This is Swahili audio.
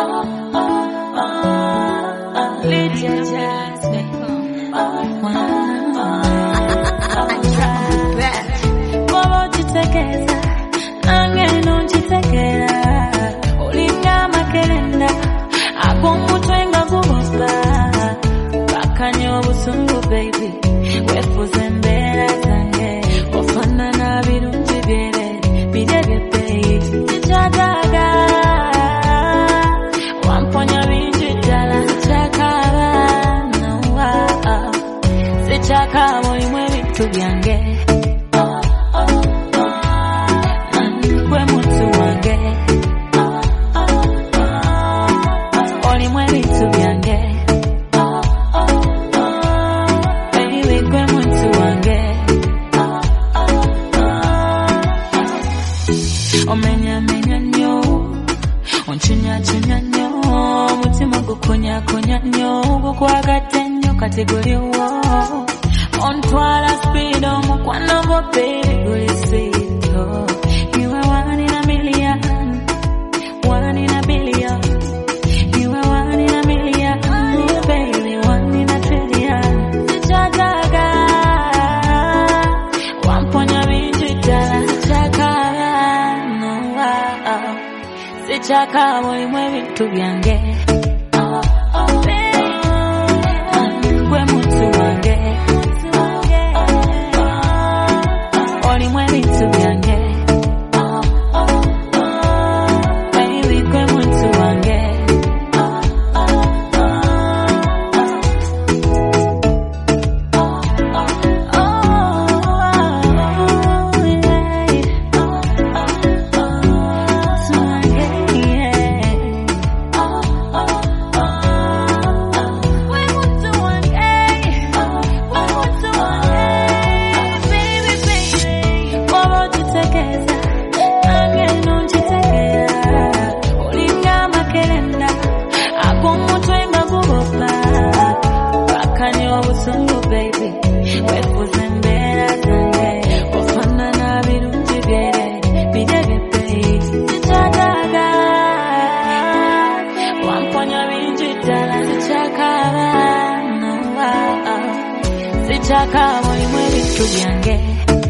Lydia Jasmine. Bobo chitekeza, nange non chitekera. Olinga makelenda, akongutwenga kubosa. Bakanyo busungu baby, wefuze mbera zange. Ofana na birungi byere, bidebe baby. Chichagaga, wamponya binji dala. Chakaba, no wow. Sichakabo imwe bitu byange. Omenya nyo, onchunya nyo, mutima gukonya nyo, gukwagate nnyo kategori wo. Ontwala speed omukwano gwo baby guli sweet. You are one in a million, one in a billion. You are one in a million, baby, one in a trillion. Sichagaga, wamponya binji dala. Sichakabo imwe bitu byange. Gwe muntu wange. Olimwe bitu byange. Baby gwe muntu wange. Sungu baby, wefuze mbera zange. Ofana na birungi byere, bidebe baby. Sichagaga, wamponya binji dala. Sichakaba, no wow. Sichakabo imwe bitu byange.